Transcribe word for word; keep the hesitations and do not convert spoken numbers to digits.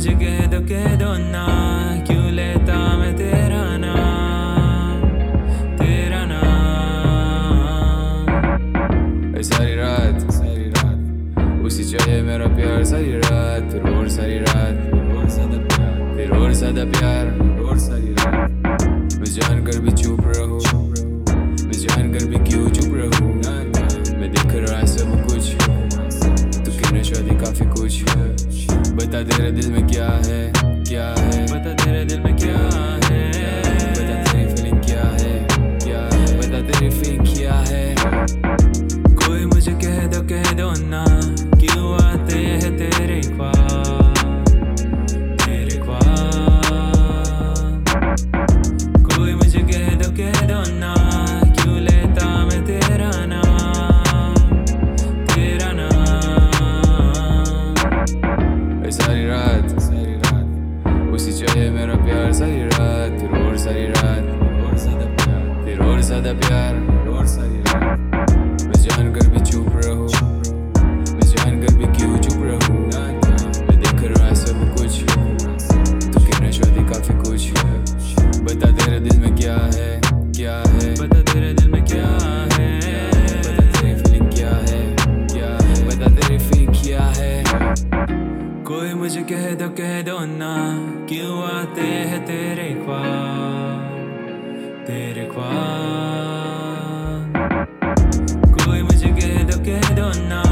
मुझे कह दो कह दो ना, क्यों लेता मैं तेरा नाम, तेरा नाम। सारी रात सारी रात उसी चाहिए मेरा प्यार, सारी रात फिर और सारी रात और ज्यादा प्यार, फिर और ज्यादा प्यार और सारी रात। मैं जान कर भी चुप रहूं, मैं जान कर भी क्यों चुप रहूं। मैं देख रहा सब कुछ, तू कहना शादी काफी कुछ। बता तेरे दिल में क्या है क्या है, बता तेरे दिल में क्या है, बता तेरी फीलिंग क्या है क्या है, बता तेरी फीलिंग क्या है। कोई मुझे कह दो कह दो ना, क्यों आते हैं तेरे ख्वाब, तेरे ख्वाब। कोई मुझे कह दो कह दो ना, क्यों लेता मैं तेरा नाम, तेरा नाम। सारी रात सारी रात उसी चाहिए मेरा प्यार, सारी रात फिर और सारी रात और ज्यादा प्यार, फिर और ज्यादा प्यार और सारी रात। मैं जान कर भी चुप रहूं, मैं जान कर भी क्यों चुप रहूं। मैं देख रहा सब कुछ, तू कहना शादी काफी कुछ। बता तेरे दिल में क्या है क्या है, बता तेरे दिल में क्या है, बता तेरी फीलिंग क्या है क्या है, बता तेरी फीलिंग क्या है। कोई मुझे कह दो कह दो ना, क्यों आते हैं तेरे ख्वाब, तेरे ख्वाब। कोई मुझे कह दो कह दो ना,